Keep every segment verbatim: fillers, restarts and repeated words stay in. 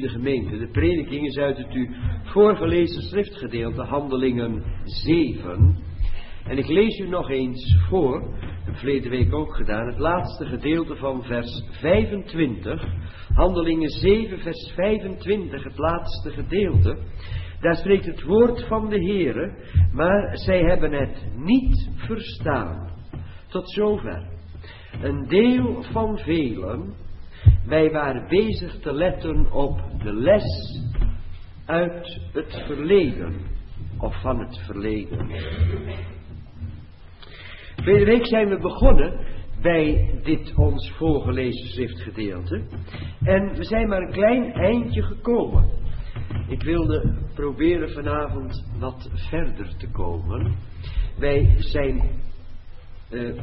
geliefde gemeente, de prediking is uit het u voorgelezen schriftgedeelte, Handelingen zeven. En ik lees u nog eens voor, dat heb ik verleden week ook gedaan, het laatste gedeelte van vers vijfentwintig. Handelingen zeven, vers vijfentwintig, het laatste gedeelte. Daar spreekt het woord van de Heere, maar zij hebben het niet verstaan. Tot zover. Een deel van velen, wij waren bezig te letten op de les uit het verleden, of van het verleden. Vorige week zijn we begonnen bij dit ons voorgelezen schriftgedeelte. En we zijn maar een klein eindje gekomen. Ik wilde proberen vanavond wat verder te komen. Wij zijn uh,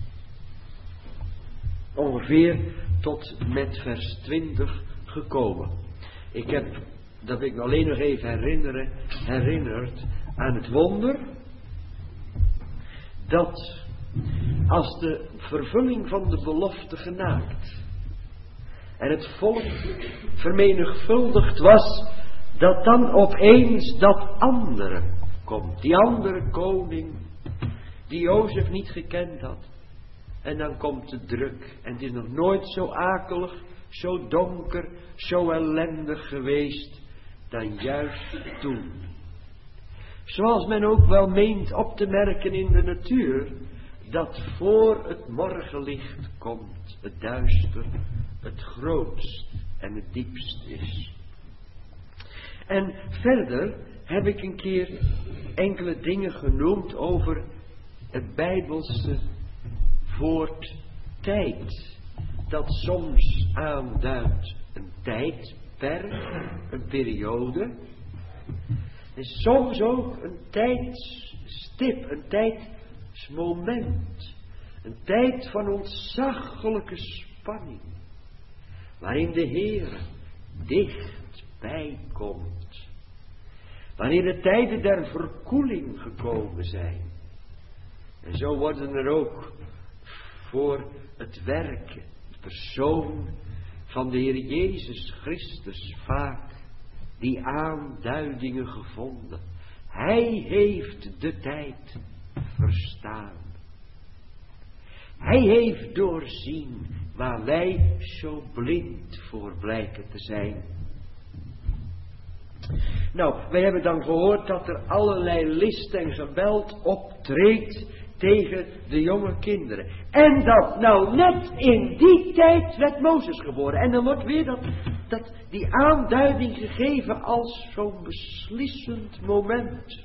ongeveer tot met vers twintig gekomen. Ik heb, dat wil ik me alleen nog even herinneren, herinnerd aan het wonder dat als de vervulling van de belofte genaakt en het volk vermenigvuldigd was, dat dan opeens dat andere komt. Die andere koning die Jozef niet gekend had. En dan komt de druk. En het is nog nooit zo akelig, zo donker, zo ellendig geweest dan juist toen. Zoals men ook wel meent op te merken in de natuur, dat voor het morgenlicht komt, het duister, het grootst en het diepst is. En verder heb ik een keer enkele dingen genoemd over het Bijbelse woord tijd. Dat soms aanduidt een tijdperk, een periode. En soms ook een tijdstip, een tijdsmoment. Een tijd van ontzaglijke spanning. Waarin de Heer dichtbij komt. Wanneer de tijden der verkoeling gekomen zijn. En zo worden er ook voor het werken, de persoon van de Heer Jezus Christus vaak die aanduidingen gevonden. Hij heeft de tijd verstaan. Hij heeft doorzien waar wij zo blind voor blijken te zijn. Nou, wij hebben dan gehoord dat er allerlei list en geweld optreedt tegen de jonge kinderen. En dat nou net in die tijd werd Mozes geboren. En dan wordt weer dat, dat, die aanduiding gegeven als zo'n beslissend moment.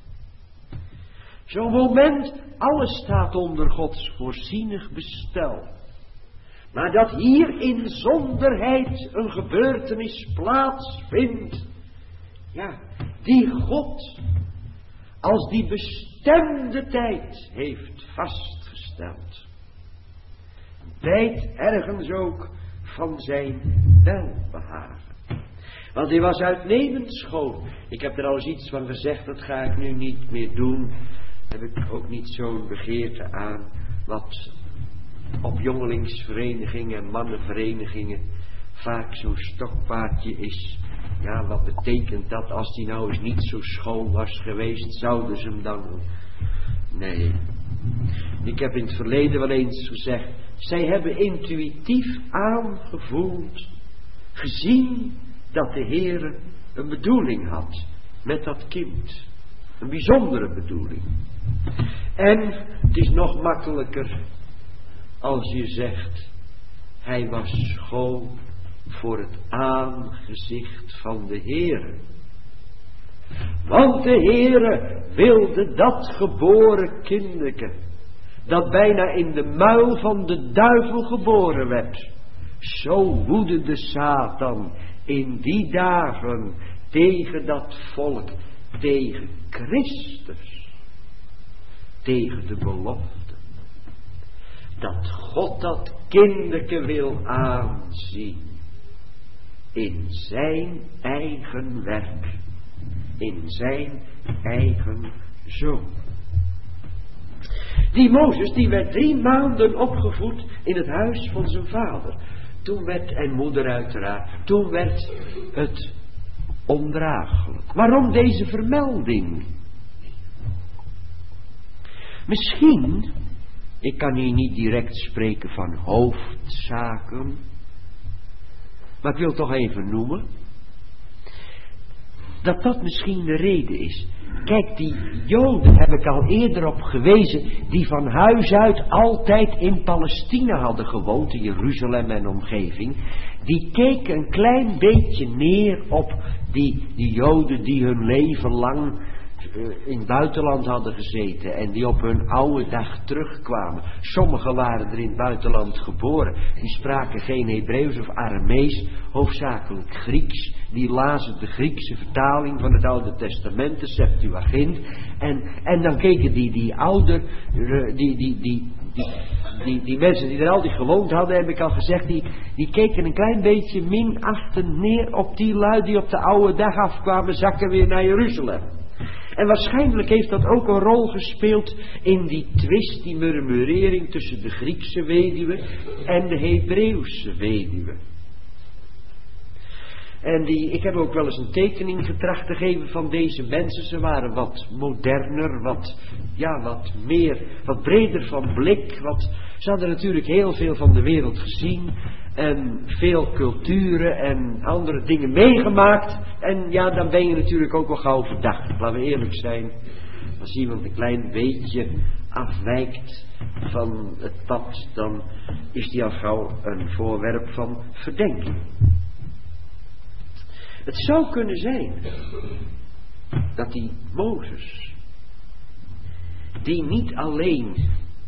Zo'n moment, alles staat onder Gods voorzienig bestel. Maar dat hier in zonderheid een gebeurtenis plaatsvindt. Ja, die God als die bestemde tijd heeft vastgesteld. Een tijd ergens ook van zijn welbehagen. Want hij was uitnemend schoon. Ik heb er al eens iets van gezegd, dat ga ik nu niet meer doen. Heb ik ook niet zo'n begeerte aan. Wat op jongelingsverenigingen en mannenverenigingen vaak zo'n stokpaardje is. Ja, wat betekent dat als die nou eens niet zo schoon was geweest, zouden ze hem dan... Nee. Ik heb in het verleden wel eens gezegd, zij hebben intuïtief aangevoeld, gezien dat de Heere een bedoeling had met dat kind. Een bijzondere bedoeling. En het is nog makkelijker als je zegt, hij was schoon voor het aangezicht van de Heere. Want de Heere wilde dat geboren kindeke, dat bijna in de muil van de duivel geboren werd. Zo woedde de Satan in die dagen tegen dat volk, tegen Christus, tegen de belofte. Dat God dat kindeke wil aanzien in zijn eigen werk, in zijn eigen zoon. Die Mozes, die werd drie maanden opgevoed in het huis van zijn vader. Toen werd, en moeder uiteraard, toen werd het ondraaglijk. Waarom deze vermelding? Misschien, ik kan hier niet direct spreken van hoofdzaken, maar ik wil toch even noemen, dat dat misschien de reden is. Kijk, die Joden, heb ik al eerder op gewezen, die van huis uit altijd in Palestina hadden gewoond, in Jeruzalem en omgeving, die keken een klein beetje neer op die, die Joden die hun leven lang in het buitenland hadden gezeten en die op hun oude dag terugkwamen. Sommigen waren er in het buitenland geboren, die spraken geen Hebreeuws of Aramees, hoofdzakelijk Grieks. Die lazen de Griekse vertaling van het Oude Testament, de Septuagint. En, en dan keken die, die ouder, die, die, die, die, die, die mensen die er altijd gewoond hadden, heb ik al gezegd, die, die keken een klein beetje minachtend neer op die lui die op de oude dag afkwamen, zakken weer naar Jeruzalem. En waarschijnlijk heeft dat ook een rol gespeeld in die twist, die murmurering tussen de Griekse weduwe en de Hebreeuwse weduwe. En die, ik heb ook wel eens een tekening getracht te geven van deze mensen. Ze waren wat moderner, wat, ja, wat meer, wat breder van blik. Wat, ze hadden natuurlijk heel veel van de wereld gezien. En veel culturen en andere dingen meegemaakt. En ja, dan ben je natuurlijk ook wel gauw verdacht. Laten we eerlijk zijn. Als iemand een klein beetje afwijkt van het pad, dan is die al gauw een voorwerp van verdenking. Het zou kunnen zijn dat die Mozes, die niet alleen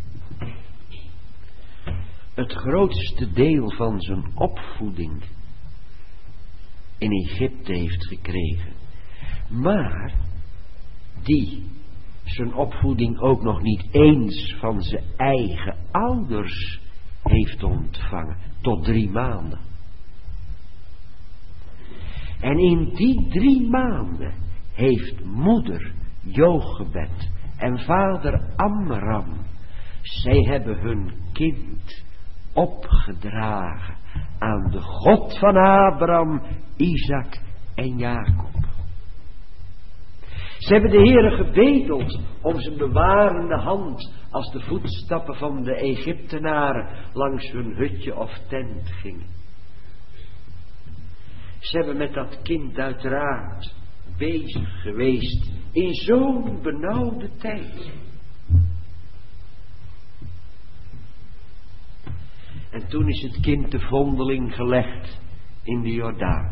het grootste deel van zijn opvoeding in Egypte heeft gekregen, maar die zijn opvoeding ook nog niet eens van zijn eigen ouders heeft ontvangen, tot drie maanden. En in die drie maanden heeft moeder Jochebed en vader Amram, zij hebben hun kind opgedragen aan de God van Abraham, Isaac en Jacob. Ze hebben de Heere gebedeld om zijn bewarende hand als de voetstappen van de Egyptenaren langs hun hutje of tent gingen. Ze hebben met dat kind uiteraard bezig geweest in zo'n benauwde tijd. En toen is het kind de vondeling gelegd in de Jordaan.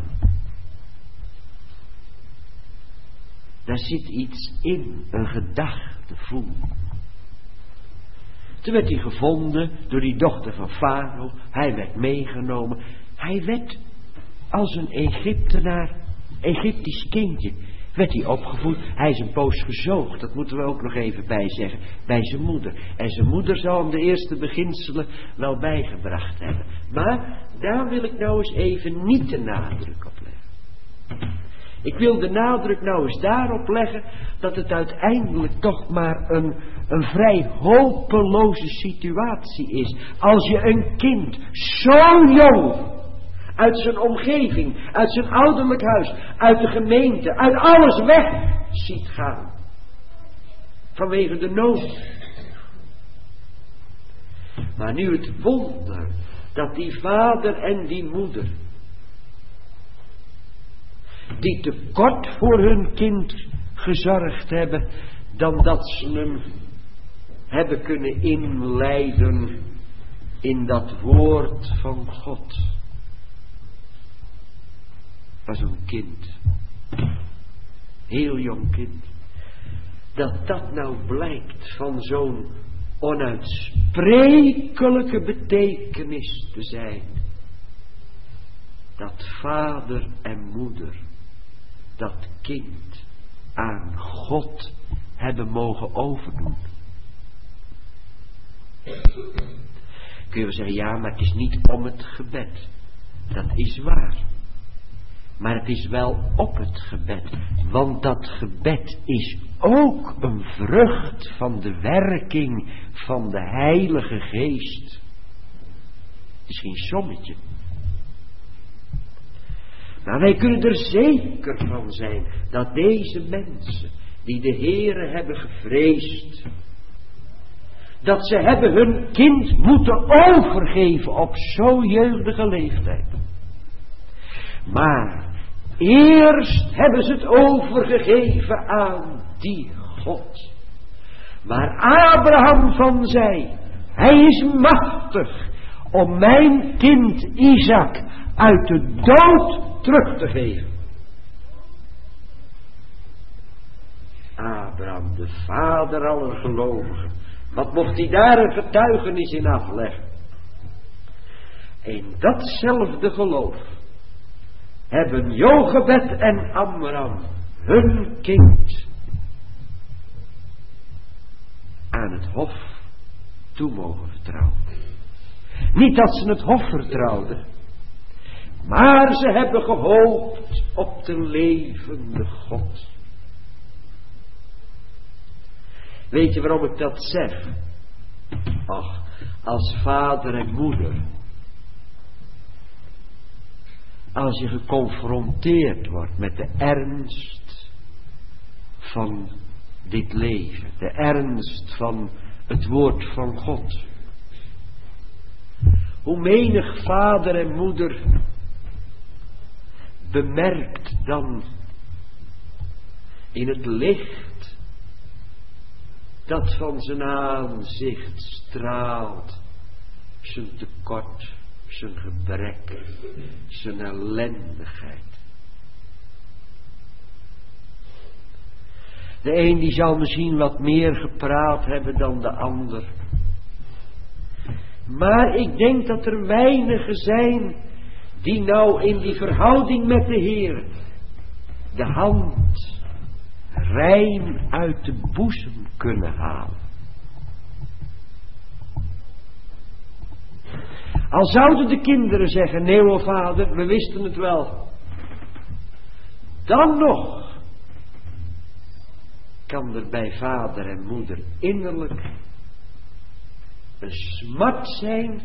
Daar zit iets in, een gedachtevoel. Toen werd hij gevonden door die dochter van Farao. Hij werd meegenomen. Hij werd als een Egyptenaar, Egyptisch kindje, werd hij opgevoed. Hij is een poos gezoogd, dat moeten we ook nog even bijzeggen, bij zijn moeder. En zijn moeder zou hem de eerste beginselen wel bijgebracht hebben. Maar daar wil ik nou eens even niet de nadruk op leggen. Ik wil de nadruk nou eens daarop leggen dat het uiteindelijk toch maar een, een vrij hopeloze situatie is. Als je een kind zo jong uit zijn omgeving, uit zijn ouderlijk huis, uit de gemeente, uit alles weg ziet gaan. Vanwege de nood. Maar nu het wonder dat die vader en die moeder, die te kort voor hun kind gezorgd hebben, dan dat ze hem hebben kunnen inleiden in dat woord van God. Was een kind, heel jong kind, dat dat nou blijkt van zo'n onuitsprekelijke betekenis te zijn, dat vader en moeder dat kind aan God hebben mogen overdoen. Kun je wel zeggen, ja, maar het is niet om het gebed. Dat is waar. Maar het is wel op het gebed. Want dat gebed is ook een vrucht van de werking van de Heilige Geest. Het is geen sommetje. Maar wij kunnen er zeker van zijn dat deze mensen die de Heere hebben gevreesd, dat ze hebben hun kind moeten overgeven op zo'n jeugdige leeftijd. Maar eerst hebben ze het overgegeven aan die God. Waar Abraham van zei, hij is machtig om mijn kind Isaac uit de dood terug te geven. Abraham, de vader aller gelovigen. Wat mocht hij daar een getuigenis in afleggen? In datzelfde geloof hebben Jochebed en Amram hun kind aan het hof toe mogen vertrouwen. Niet dat ze het hof vertrouwden, maar ze hebben gehoopt op de levende God. Weet je waarom ik dat zeg? Ach, als vader en moeder, als je geconfronteerd wordt met de ernst van dit leven, de ernst van het woord van God. Hoe menig vader en moeder bemerkt dan in het licht dat van zijn aanzicht straalt zijn tekort, zijn gebrek, zijn ellendigheid. De een die zal misschien wat meer gepraat hebben dan de ander. Maar ik denk dat er weinigen zijn die nou in die verhouding met de Heer de hand rein uit de boezem kunnen halen. Al zouden de kinderen zeggen, nee hoor vader, we wisten het wel. Dan nog kan er bij vader en moeder innerlijk een smart zijn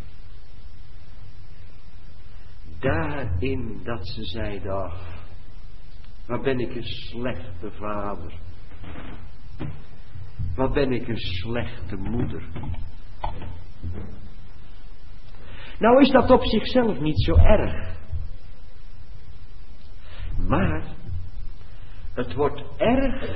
daarin dat ze zeiden, ach, wat ben ik een slechte vader. Wat ben ik een slechte moeder. Nou is dat op zichzelf niet zo erg. Maar het wordt erg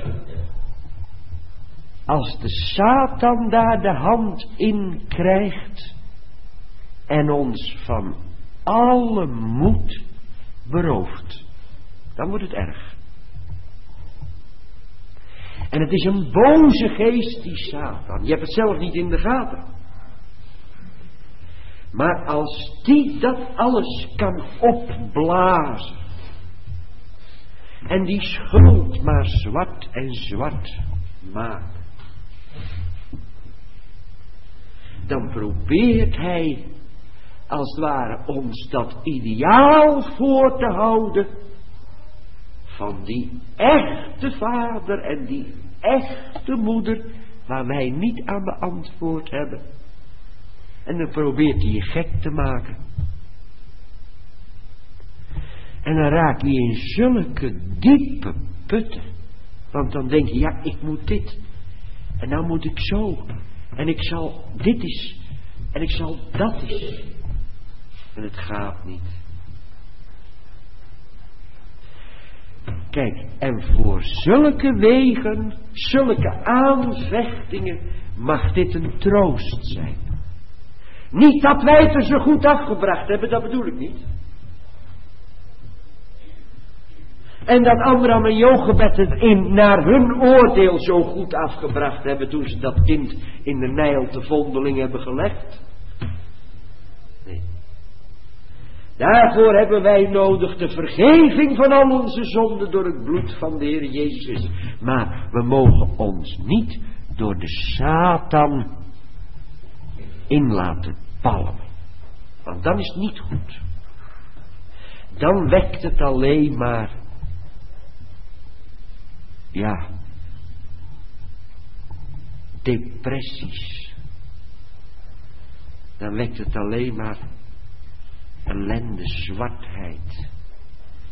als de Satan daar de hand in krijgt en ons van alle moed berooft. Dan wordt het erg. En het is een boze geest, die Satan. Je hebt het zelf niet in de gaten. Maar als die dat alles kan opblazen en die schuld maar zwart en zwart maakt, dan probeert hij als het ware ons dat ideaal voor te houden van die echte vader en die echte moeder waar wij niet aan beantwoord hebben. En dan probeert hij je gek te maken. En dan raak je in zulke diepe putten. Want dan denk je, ja, ik moet dit. En nou moet ik zo. En ik zal dit is. En ik zal dat is. En het gaat niet. Kijk, en voor zulke wegen, zulke aanvechtingen, mag dit een troost zijn. Niet dat wij het er zo goed afgebracht hebben, dat bedoel ik niet. En dat Amram en Jochebed het in, naar hun oordeel zo goed afgebracht hebben toen ze dat kind in de Nijl te vondeling hebben gelegd. Nee. Daarvoor hebben wij nodig de vergeving van al onze zonden door het bloed van de Heer Jezus. Maar we mogen ons niet door de Satan in laten palmen. Want dan is het niet goed. Dan wekt het alleen maar, ja, depressies. Dan wekt het alleen maar ellende, zwartheid.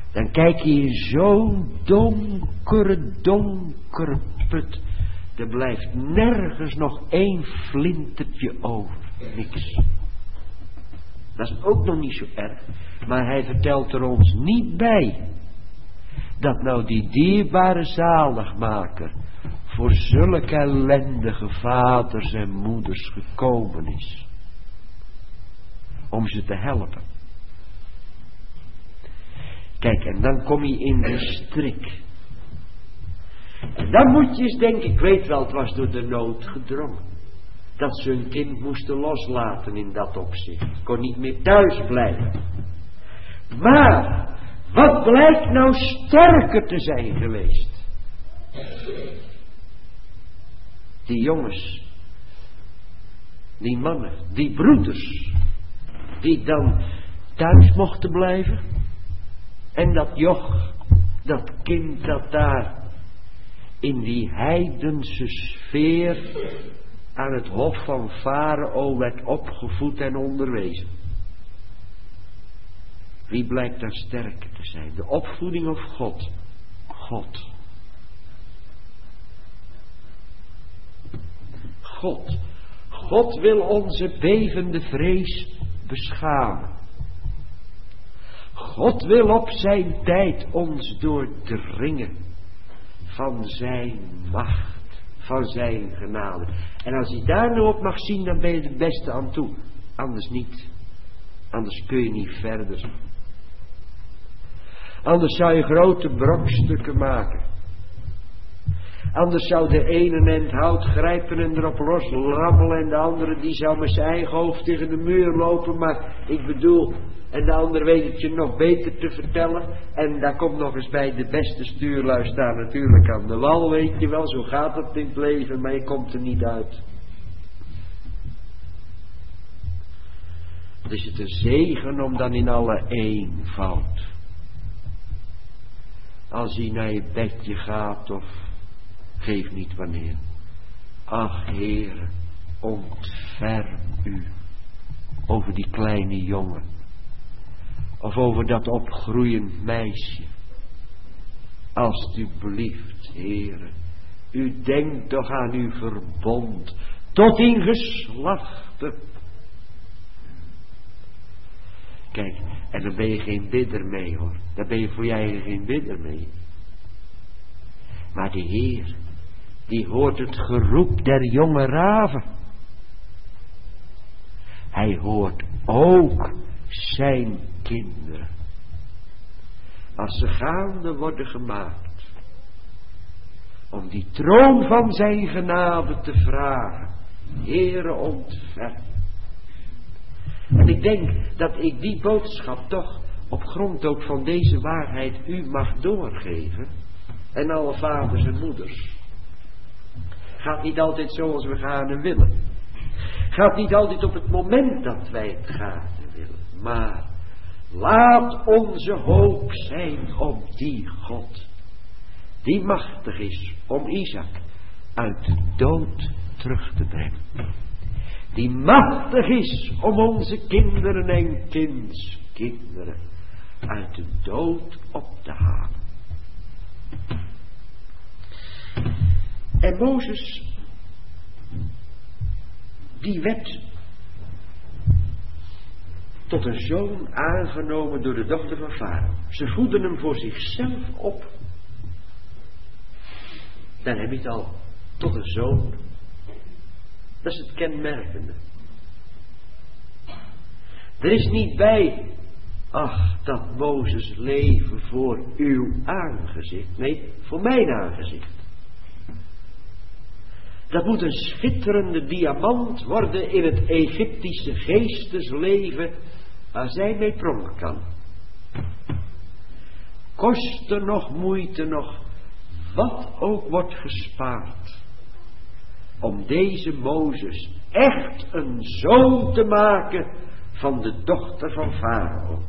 Dan kijk je in zo'n donkere, donkere put. Er blijft nergens nog één flintertje over. Niks. Dat is ook nog niet zo erg. Maar hij vertelt er ons niet bij dat nou die dierbare zaligmaker voor zulke ellendige vaders en moeders gekomen is. Om ze te helpen. Kijk, en dan kom je in de strik. En dan moet je eens denken, ik weet wel, het was door de nood gedrongen. Dat ze hun kind moesten loslaten in dat opzicht. Kon niet meer thuis blijven. Maar, wat blijkt nou sterker te zijn geweest? Die jongens, die mannen, die broeders, die dan thuis mochten blijven. En dat joch, dat kind dat daar in die heidense sfeer aan het hof van Farao werd opgevoed en onderwezen. Wie blijkt daar sterker te zijn? De opvoeding of God? God. God. God wil onze bevende vrees beschamen. God wil op zijn tijd ons doordringen van zijn macht, van zijn genade. En als je daar nou op mag zien, dan ben je het beste aan toe. Anders niet. Anders kun je niet verder. Anders zou je grote brokstukken maken. Anders zou de ene end hout grijpen en erop losrammelen en de andere die zou met zijn eigen hoofd tegen de muur lopen. Maar ik bedoel, en de ander weet het je nog beter te vertellen. En daar komt nog eens bij, de beste stuurlui staan natuurlijk aan de wal, weet je wel. Zo gaat het in het leven, maar je komt er niet uit. Dus het is een zegen om dan in alle eenvoud, als hij naar je bedje gaat of geef niet wanneer. Ach Heere, ontferm u over die kleine jongen. Of over dat opgroeiend meisje. Alsjeblieft, Heere. U denkt toch aan uw verbond. Tot in geslachten. Kijk, en dan ben je geen bidder mee hoor. Daar ben je voor jij geen bidder mee. Maar de Heer, die hoort het geroep der jonge raven. Hij hoort ook zijn kinderen. Als ze gaande worden gemaakt. Om die troon van zijn genade te vragen. Heere, ontferm. En ik denk dat ik die boodschap toch op grond ook van deze waarheid u mag doorgeven. En alle vaders en moeders. Gaat niet altijd zoals we gaan en willen. Gaat niet altijd op het moment dat wij het gaan en willen. Maar laat onze hoop zijn op die God. Die machtig is om Isaac uit de dood terug te brengen. Die machtig is om onze kinderen en kindskinderen uit de dood op te halen. En Mozes, die werd tot een zoon aangenomen door de dochter van Farao. Ze voeden hem voor zichzelf op. Dan heb je het al, tot een zoon. Dat is het kenmerkende. Er is niet bij, ach, dat Mozes leven voor uw aangezicht. Nee, voor mijn aangezicht. Dat moet een schitterende diamant worden in het Egyptische geestesleven, waar zij mee pronken kan. Kosten nog moeite nog, wat ook wordt gespaard, om deze Mozes echt een zoon te maken van de dochter van Farao.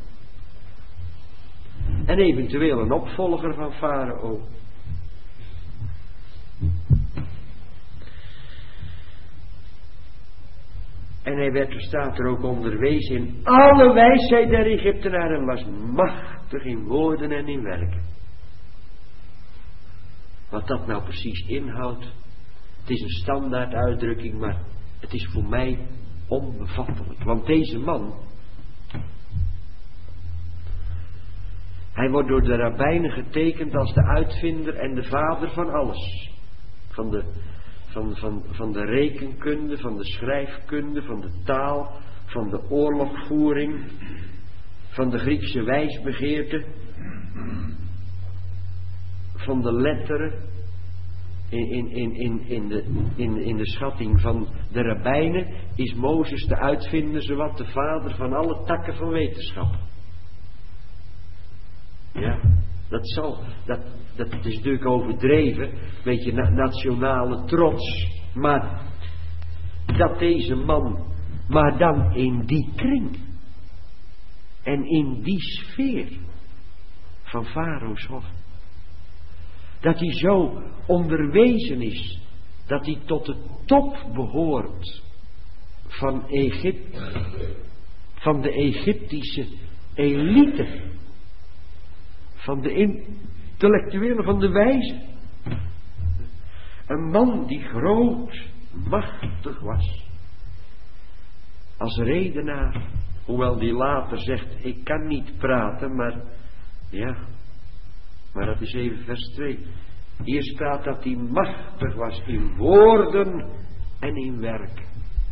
En eventueel een opvolger van Farao. En hij werd, er staat er ook onderwezen, in alle wijsheid der Egyptenaren, was machtig machtig in woorden en in werken. Wat dat nou precies inhoudt, het is een standaard uitdrukking, maar het is voor mij onbevattelijk. Want deze man, hij wordt door de rabbijnen getekend als de uitvinder en de vader van alles. Van de, van, van, van de rekenkunde, van de schrijfkunde, van de taal, van de oorlogvoering, van de Griekse wijsbegeerte, van de letteren, in, in, in, in, in, de, in, in de schatting van de rabbijnen is Mozes de uitvinder, zowat de vader van alle takken van wetenschap. Ja, dat zal, dat, dat is natuurlijk overdreven, een beetje na, nationale trots, maar dat deze man, maar dan in die kring en in die sfeer van Farao's hof, dat hij zo onderwezen is, dat hij tot de top behoort van Egypte, van de Egyptische elite, van de intellectuelen, van de wijzen. Een man die groot, machtig was, als redenaar, hoewel die later zegt, ik kan niet praten, maar ja, maar dat is even vers twee. Hier staat dat hij machtig was in woorden en in werk.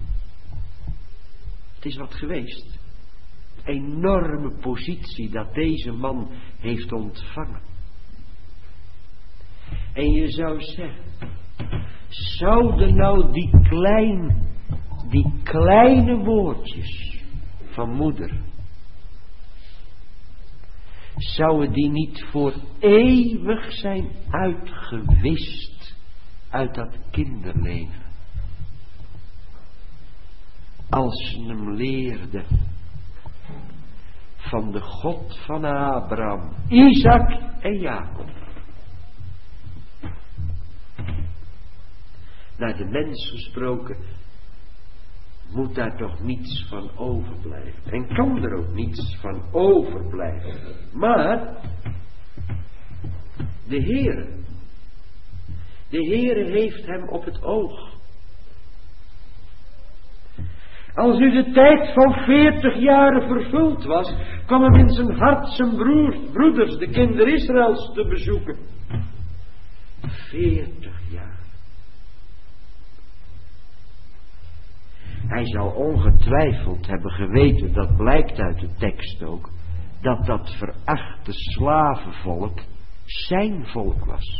Het is wat geweest. Enorme positie dat deze man heeft ontvangen. En je zou zeggen, zouden nou die klein, die kleine woordjes van moeder, zouden die niet voor eeuwig zijn uitgewist uit dat kinderleven? Als ze hem leerde van de God van Abraham, Isaac en Jacob. Naar de mens gesproken, moet daar toch niets van overblijven. En kan er ook niets van overblijven. Maar de Heere, de Heere heeft hem op het oog. Als nu de tijd van veertig jaren vervuld was, kwam hem in zijn hart zijn broers, broeders, de kinderen Israëls te bezoeken. Veertig jaar. Hij zal ongetwijfeld hebben geweten, dat blijkt uit de tekst ook, dat dat verachte slavenvolk zijn volk was.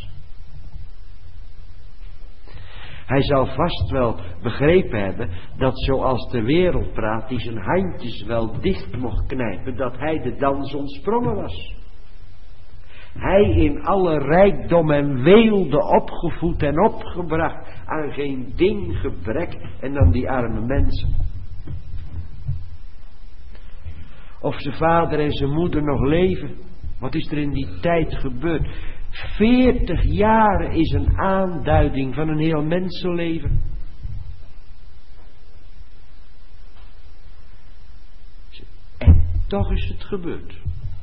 Hij zal vast wel begrepen hebben dat zoals de wereld praat, die zijn handjes wel dicht mocht knijpen, dat hij de dans ontsprongen was. Hij in alle rijkdom en weelde opgevoed en opgebracht, aan geen ding gebrek, en dan die arme mensen. Of zijn vader en zijn moeder nog leven, wat is er in die tijd gebeurd? Veertig jaren is een aanduiding van een heel mensenleven. En toch is het gebeurd.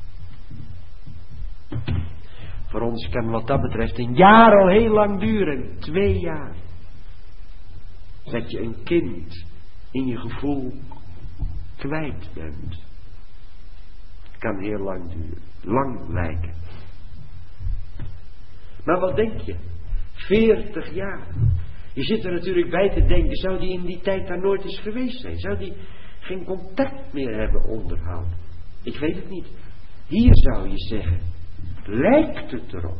Voor ons kan wat dat betreft een jaar al heel lang duren. Twee jaar. Dat je een kind in je gevoel kwijt bent. Het kan heel lang duren. Lang lijken. Maar wat denk je? Veertig jaar. Je zit er natuurlijk bij te denken, zou die in die tijd daar nooit eens geweest zijn? Zou die geen contact meer hebben onderhouden? Ik weet het niet. Hier zou je zeggen, lijkt het erop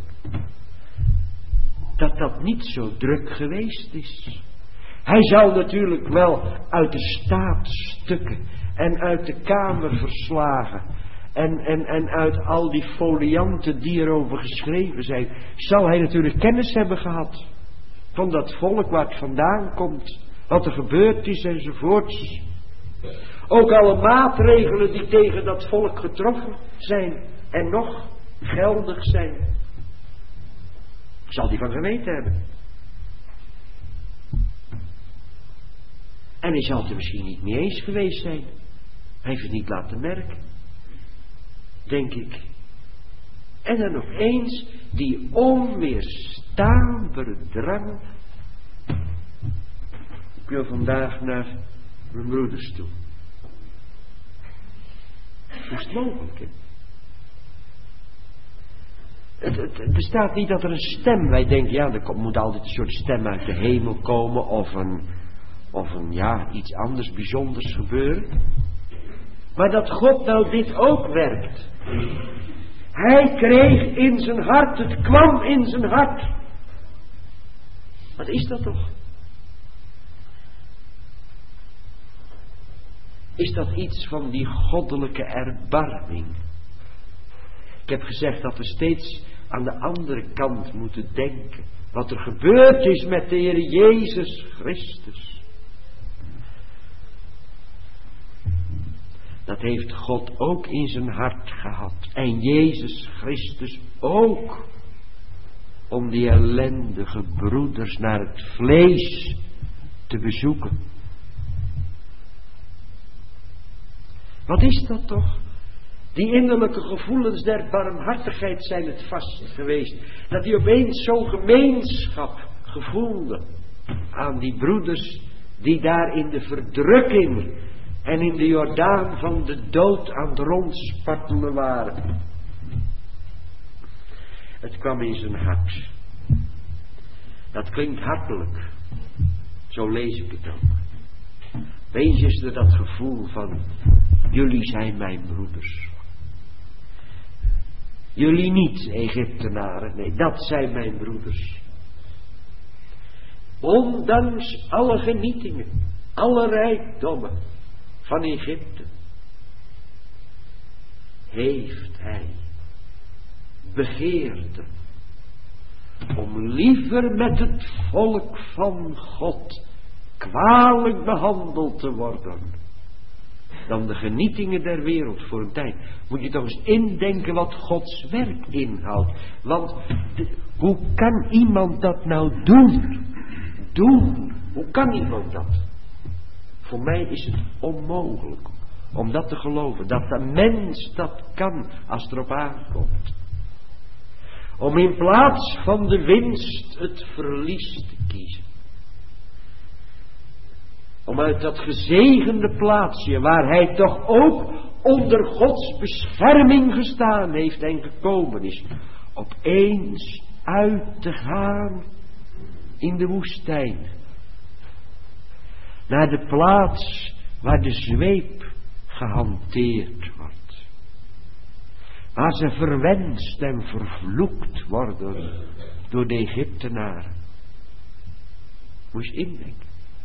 dat dat niet zo druk geweest is. Hij zou natuurlijk wel uit de staatsstukken en uit de kamerverslagen en, en, en uit al die folianten die erover geschreven zijn, zou hij natuurlijk kennis hebben gehad van dat volk waar het vandaan komt, wat er gebeurd is enzovoorts. Ook alle maatregelen die tegen dat volk getroffen zijn en nog geldig zijn, zal hij van geweten hebben. En hij zal het er misschien niet mee eens geweest zijn. Hij heeft het niet laten merken. Denk ik. En dan nog eens die onweerstaanbare drang. Ik wil vandaag naar mijn broeders toe. Hoe is het mogelijk, hè? Het, het, er staat niet dat er een stem, wij denken, ja, er moet altijd een soort stem uit de hemel komen, of een, of een, ja, iets anders bijzonders gebeuren. Maar dat God nou dit ook werkt. Hij kreeg in zijn hart, het kwam in zijn hart. Wat is dat toch? Is dat iets van die goddelijke erbarming? Ik heb gezegd dat we steeds aan de andere kant moeten denken. Wat er gebeurd is met de Heer Jezus Christus. Dat heeft God ook in zijn hart gehad. En Jezus Christus ook. Om die ellendige broeders naar het vlees te bezoeken. Wat is dat toch? Die innerlijke gevoelens der barmhartigheid zijn het vast geweest. Dat hij opeens zo'n gemeenschap gevoelde aan die broeders die daar in de verdrukking en in de Jordaan van de dood aan het rondspartelen waren. Het kwam in zijn hart. Dat klinkt hartelijk. Zo lees ik het ook. Wees is er dat gevoel van, jullie zijn mijn broeders. Jullie niet, Egyptenaren, nee, dat zijn mijn broeders. Ondanks alle genietingen, alle rijkdommen van Egypte, heeft hij begeerte om liever met het volk van God kwalijk behandeld te worden dan de genietingen der wereld voor een tijd. Moet je toch eens indenken wat Gods werk inhoudt. Want de, hoe kan iemand dat nou doen? Doen? Hoe kan iemand dat? Voor mij is het onmogelijk om dat te geloven. Dat de mens dat kan als het erop aankomt. Om in plaats van de winst het verlies te kiezen. Om uit dat gezegende plaatsje waar hij toch ook onder Gods bescherming gestaan heeft en gekomen is. Opeens uit te gaan in de woestijn. Naar de plaats waar de zweep gehanteerd wordt. Waar ze verwenst en vervloekt worden door de Egyptenaren. Moet je indenken.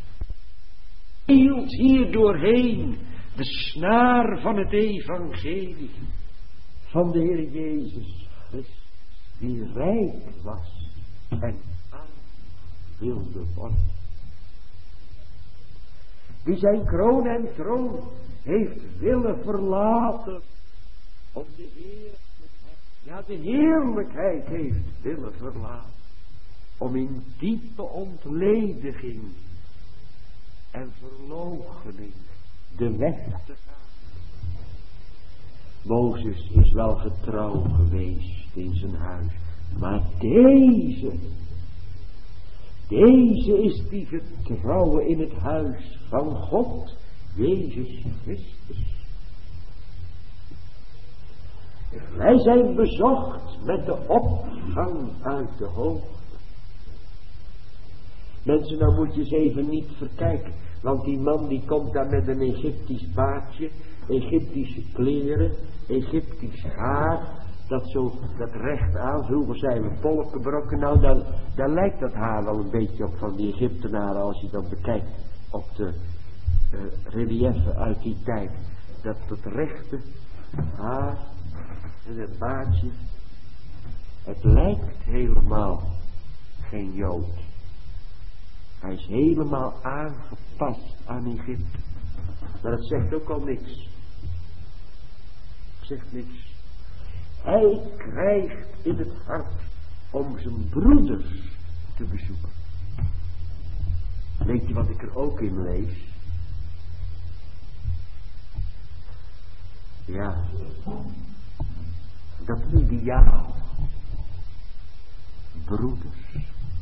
Hield hier doorheen de snaar van het evangelie van de Heer Jezus Christus, die rijk was en arm wilde worden. Die zijn kroon en troon heeft willen verlaten om de heerlijkheid, ja de heerlijkheid heeft willen verlaten, om in diepe ontlediging en verloochening de weg te gaan. Mozes is wel getrouw geweest in zijn huis, maar deze, deze is die getrouwe in het huis van God, Jezus Christus. Wij zijn bezocht met de opgang uit de hoogte. Mensen, nou moet je eens even niet verkijken. Want die man die komt daar met een Egyptisch baardje, Egyptische kleren, Egyptisch haar. Dat zo, dat recht aan. Vroeger zijn we polkenbrokken. Nou, daar, daar lijkt dat haar wel een beetje op van die Egyptenaren als je dat bekijkt. Op de uh, reliefen uit die tijd. Dat, dat rechte haar en het baardje. Het lijkt helemaal geen Jood. Hij is helemaal aangepast aan Egypte. Maar dat zegt ook al niks. Het zegt niks. Hij krijgt in het hart om zijn broeders te bezoeken. Weet je wat ik er ook in lees? Ja. Dat ideaal. Broeders.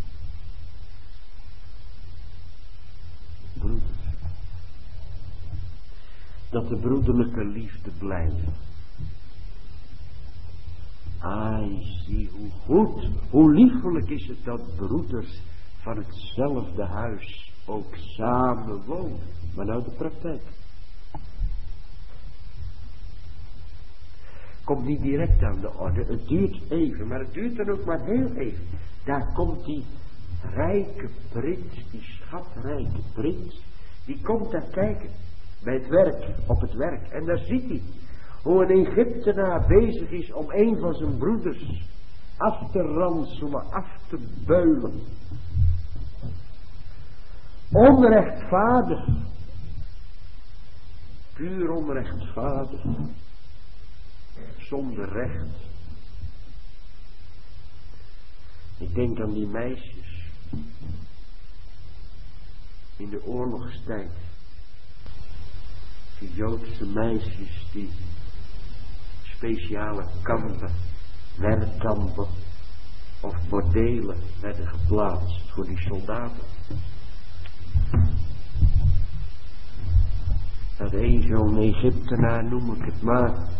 Broeders. Dat de broederlijke liefde blijft. Ai, zie hoe goed, hoe liefelijk is het dat broeders van hetzelfde huis ook samen wonen. Maar nou de praktijk. Komt niet direct aan de orde. Het duurt even, maar het duurt dan ook maar heel even. Daar komt die rijke prins, die schatrijke prins, die komt daar kijken. Bij het werk, op het werk. En daar ziet hij hoe een Egyptenaar bezig is om een van zijn broeders af te ranselen, af te beulen. Onrechtvaardig. Puur onrechtvaardig. Zonder recht. Ik denk aan die meisjes. In de oorlogstijd. Die Joodse meisjes die speciale kampen, werkkampen of bordelen werden geplaatst voor die soldaten. Dat een zo'n Egyptenaar, noem ik het maar,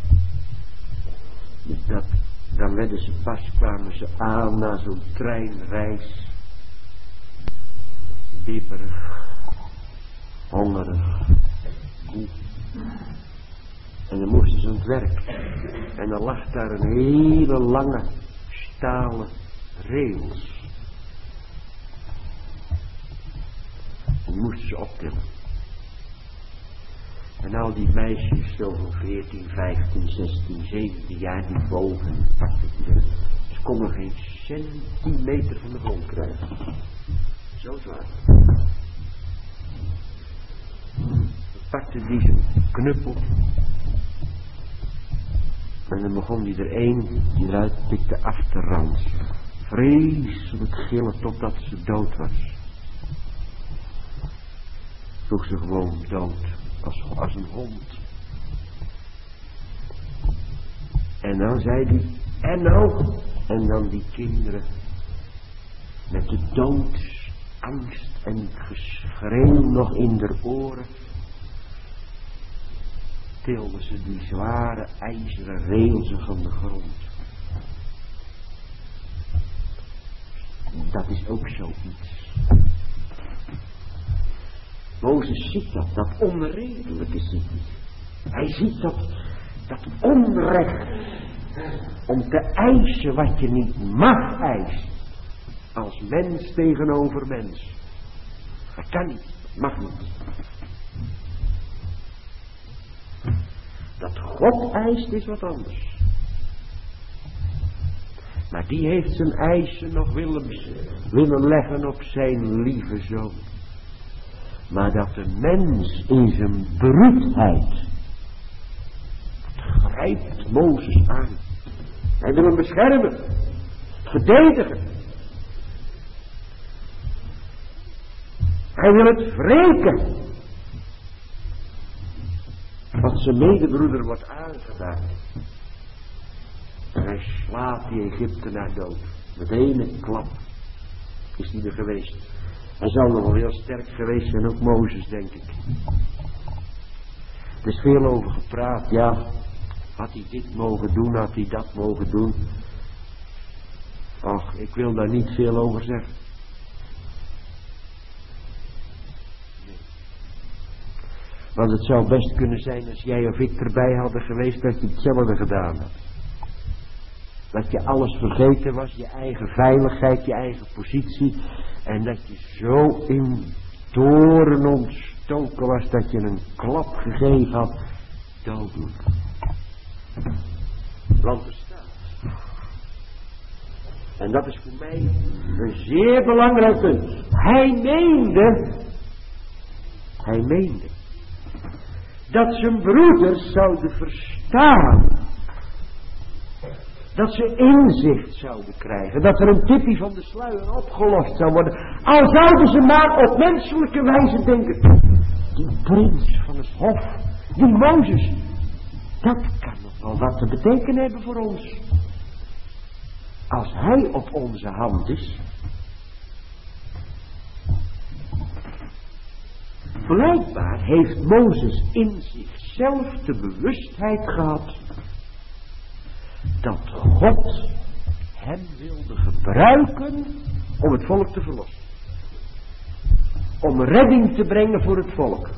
dat, dan werden ze pas, kwamen ze aan na zo'n treinreis, bibberig, hongerig, moe. En dan moesten ze aan het werk. En dan lag daar een hele lange stalen rails. En die moesten ze optillen. En al die meisjes, zo van veertien, vijftien, zestien, zeventien jaar, die boven, ze konden geen centimeter van de grond krijgen. Zo zwaar. Pakte die zijn knuppel. En dan begon die er één die eruit pikte af te ransen. Vreselijk gillen totdat ze dood was. Sloeg ze gewoon dood. Als, als een hond. En dan zei hij, en nou? En dan die kinderen. Met de doodsangst en geschreeuw nog in de oren. Tilden ze die zware ijzeren railsen van de grond. Dat is ook zoiets. Mozes ziet dat, dat onredelijke ziet hij. Hij ziet dat, dat onrecht om te eisen wat je niet mag eisen. Als mens tegenover mens. Dat kan niet, mag niet. Dat God eist is wat anders. Maar die heeft zijn eisen nog willen, willen leggen op zijn lieve zoon. Maar dat de mens in zijn bruutheid grijpt Mozes aan. Hij wil hem beschermen, verdedigen. Hij wil het wreken. Wat zijn medebroeder wordt aangedaan. En hij slaat die Egyptenaar dood. Met ene klap is hij er geweest. Hij zal nog wel heel sterk geweest zijn, ook Mozes, denk ik. Er is veel over gepraat, ja. Had hij dit mogen doen, had hij dat mogen doen. Och, ik wil daar niet veel over zeggen. Nee. Want het zou best kunnen zijn als jij of ik erbij hadden geweest dat je hetzelfde gedaan had. Dat je alles vergeten was, je eigen veiligheid, je eigen positie. En dat je zo in toren ontstoken was dat je een klap gegeven had. Dodelijk. Want er staat. En dat is voor mij een zeer belangrijk punt. Hij meende. Hij meende. Dat zijn broeders zouden verstaan. Dat ze inzicht zouden krijgen. Dat er een tipje van de sluier opgelost zou worden. Al zouden ze maar op menselijke wijze denken. Die prins van het hof. Die Mozes. Dat kan nog wel wat te betekenen hebben voor ons. als hij op onze hand is, blijkbaar heeft Mozes in zichzelf de bewustheid gehad dat God hem wilde gebruiken om het volk te verlossen. Om redding te brengen voor het volk.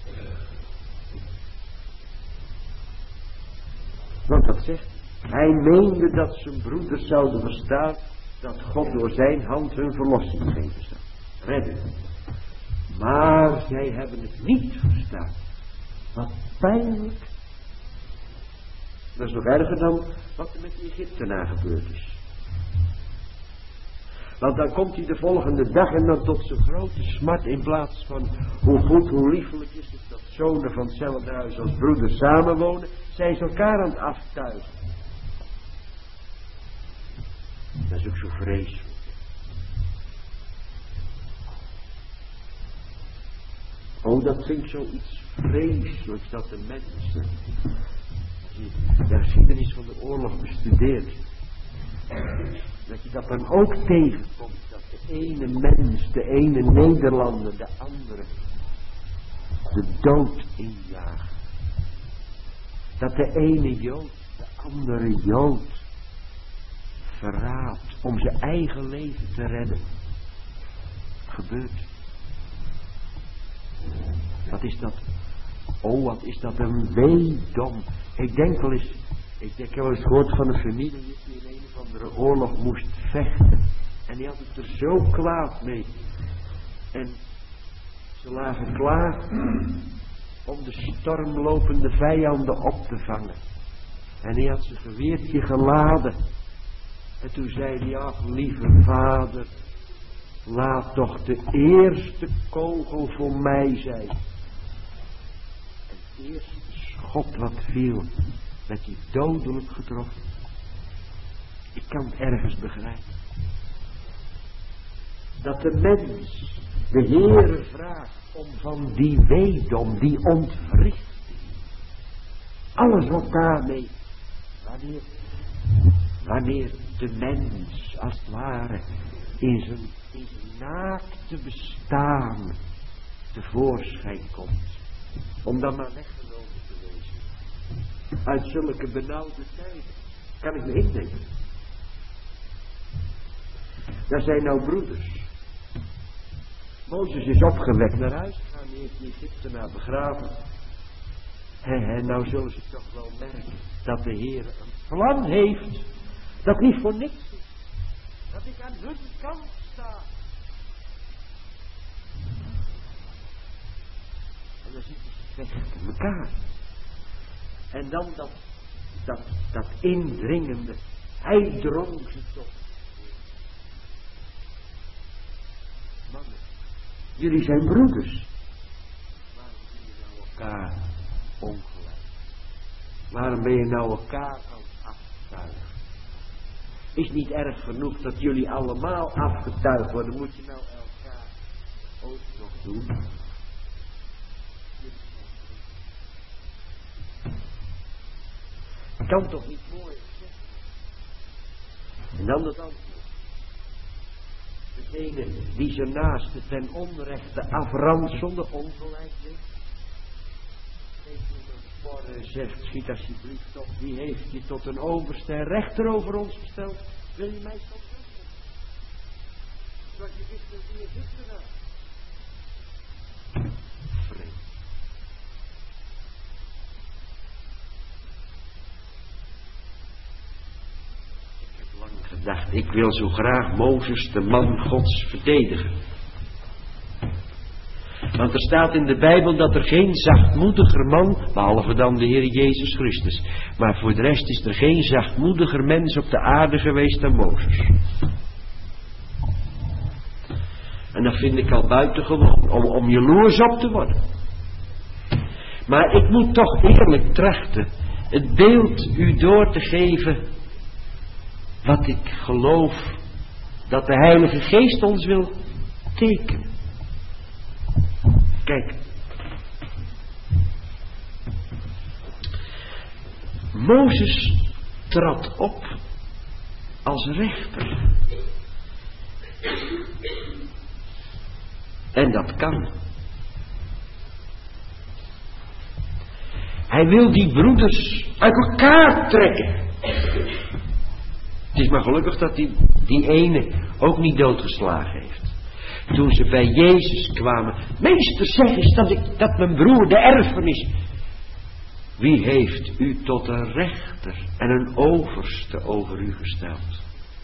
Want dat zegt, hij meende dat zijn broeders zouden verstaan dat God door zijn hand hun verlossing geven zou. Redding. Maar zij hebben het niet verstaan. Wat pijnlijk. Dat is nog erger dan wat er met de Egyptenaar gebeurd is. Want dan komt hij de volgende dag en dan tot zijn grote smart, in plaats van hoe goed, hoe liefelijk is het dat zonen van hetzelfde huis als broeders samenwonen, zijn ze elkaar aan het aftuigen. Dat is ook zo vreselijk. Oh, dat vind ik zoiets vreselijks dat de mensen, als je de geschiedenis van de oorlog bestudeert, dat je dat dan ook tegenkomt, dat de ene mens, de ene Nederlander, de andere de dood injaagt. Dat de ene Jood, de andere Jood verraadt om zijn eigen leven te redden. Gebeurt. Wat is dat? Oh, wat is dat een weedom. Ik denk wel eens, ik denk wel eens gehoord van een familie die in een of andere oorlog moest vechten. En die had het er zo kwaad mee. En ze lagen klaar om de stormlopende vijanden op te vangen. En hij had zijn geweertje geladen. En toen zei hij, ach lieve vader, laat toch de eerste kogel voor mij zijn. En het eerste schot wat viel, werd hij dodelijk getroffen. Ik kan het ergens begrijpen. Dat de mens de Heere vraagt om van die weedom, die ontwrichting, alles wat daarmee, wanneer, wanneer de mens als het ware in zijn, in zijn naakte bestaan tevoorschijn komt, om dan maar weggenomen te wezen uit zulke benauwde tijden, kan ik me indenken. Daar zijn nou broeders. Mozes is opgewekt naar huis gegaan, die heeft die Egyptenaar begraven. En, en nou zullen ze toch wel merken dat de Heer een plan heeft, dat niet voor niks is. Dat ik aan hun kant sta. En dan zitten ze vechten elkaar. En dan dat, dat, dat indringende, hij drong ze toch. Mannen, jullie zijn broeders. Waarom ben je nou elkaar ongelijk? Waarom ben je nou elkaar aan het afgetuigen? Is niet erg genoeg dat jullie allemaal afgetuigd worden? Moet je nou elkaar ook nog doen? Kan toch niet mooi zeggen? En dan dat antwoord. Degene die zijn naaste ten onrechte afranselde, ongelijk ligt. Geef hem een bord en zegt, schiet alsjeblieft op, wie heeft je tot een overste en rechter over ons gesteld? Wil je mij zo zeggen? Zoals je wist dat die Egyptenaar. Vreemd. Gedacht, ik wil zo graag Mozes, de man Gods, verdedigen. Want er staat in de Bijbel dat er geen zachtmoediger man, behalve dan de Heer Jezus Christus, maar voor de rest is er geen zachtmoediger mens op de aarde geweest dan Mozes. En dat vind ik al buitengewoon, om, om jaloers op te worden. Maar ik moet toch eerlijk trachten het beeld u door te geven wat ik geloof dat de Heilige Geest ons wil tekenen. Kijk. Mozes trad op als rechter. En dat kan. Hij wil die broeders uit elkaar trekken. Het is maar gelukkig dat die, die ene ook niet doodgeslagen heeft. Toen ze bij Jezus kwamen. Meester, zeg eens dat, ik, dat mijn broer de erfenis. Wie heeft u tot een rechter en een overste over u gesteld?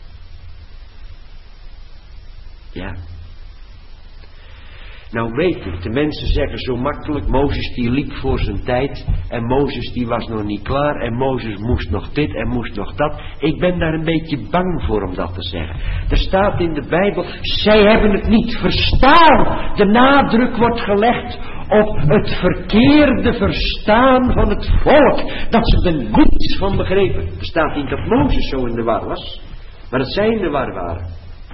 Ja. Nou weet ik, de mensen zeggen zo makkelijk, Mozes die liep voor zijn tijd en Mozes die was nog niet klaar en Mozes moest nog dit en moest nog dat. Ik ben daar een beetje bang voor om dat te zeggen. Er staat in de Bijbel, zij hebben het niet verstaan. De nadruk wordt gelegd op het verkeerde verstaan van het volk, dat ze er niets van begrepen. Er staat niet dat Mozes zo in de war was, maar dat zij in de war waren.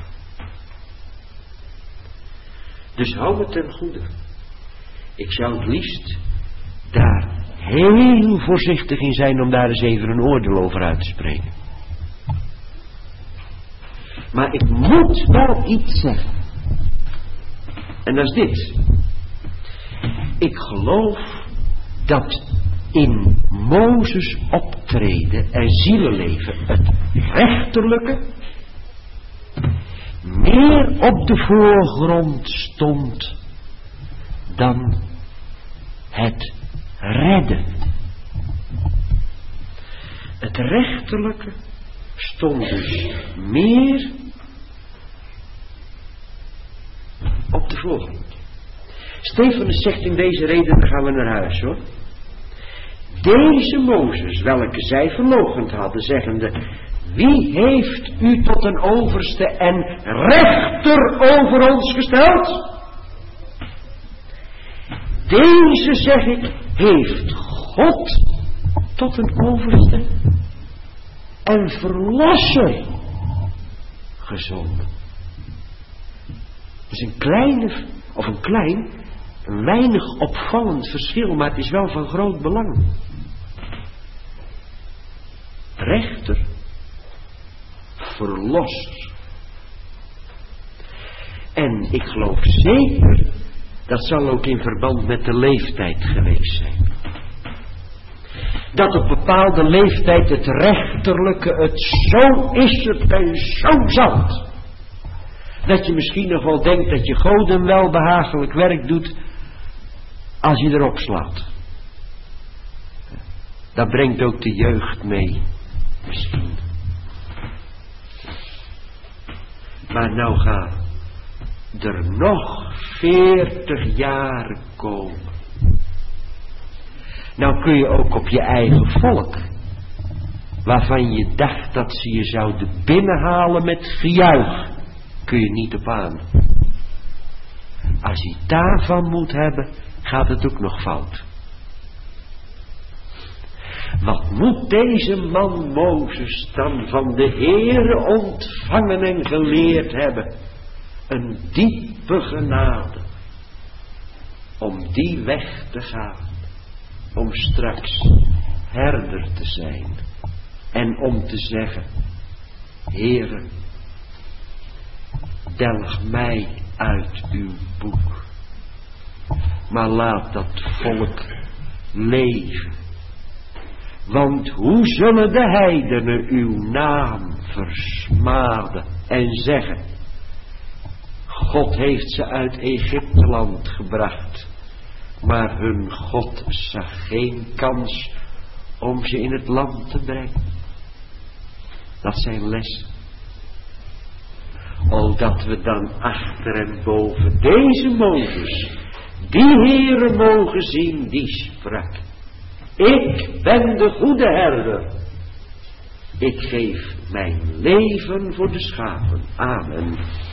Dus hou me ten goede. Ik zou het liefst daar heel voorzichtig in zijn om daar eens even een oordeel over uit te spreken. Maar ik moet wel iets zeggen. En dat is dit. Ik geloof dat in Mozes optreden en zielenleven het rechterlijke meer op de voorgrond stond dan het redden. Het rechterlijke stond dus meer op de voorgrond. Stefanus zegt in deze reden, dan gaan we naar huis hoor. Deze Mozes, welke zij verloochend hadden, zeggende: wie heeft u tot een overste en rechter over ons gesteld? Deze, zeg ik, heeft God tot een overste en verlosser gezonden. Het is een kleine, of een klein, een weinig opvallend verschil, maar het is wel van groot belang. Rechter, verlosser. En ik geloof zeker, dat zal ook in verband met de leeftijd geweest zijn. Dat op bepaalde leeftijd het rechterlijke, het zo is het en zo zal het. Dat je misschien nog wel denkt dat je God een welbehagelijk werk doet als je erop slaat. Dat brengt ook de jeugd mee, misschien. Maar nou gaat er nog veertig jaar komen. Nou kun je ook op je eigen volk, waarvan je dacht dat ze je zouden binnenhalen met gejuich, kun je niet op aan. Als je daarvan moet hebben, gaat het ook nog fout. Wat moet deze man Mozes dan van de Heere ontvangen en geleerd hebben? Een diepe genade. Om die weg te gaan. Om straks herder te zijn. En om te zeggen: Heere, delg mij uit uw boek. Maar laat dat volk leven. Want hoe zullen de heidenen uw naam versmaden en zeggen: God heeft ze uit Egypteland gebracht, maar hun God zag geen kans om ze in het land te brengen. Dat zijn lessen. O, dat we dan achter en boven deze Mozes, die Heere mogen zien, die sprak: ik ben de goede herder. Ik geef mijn leven voor de schapen. Amen.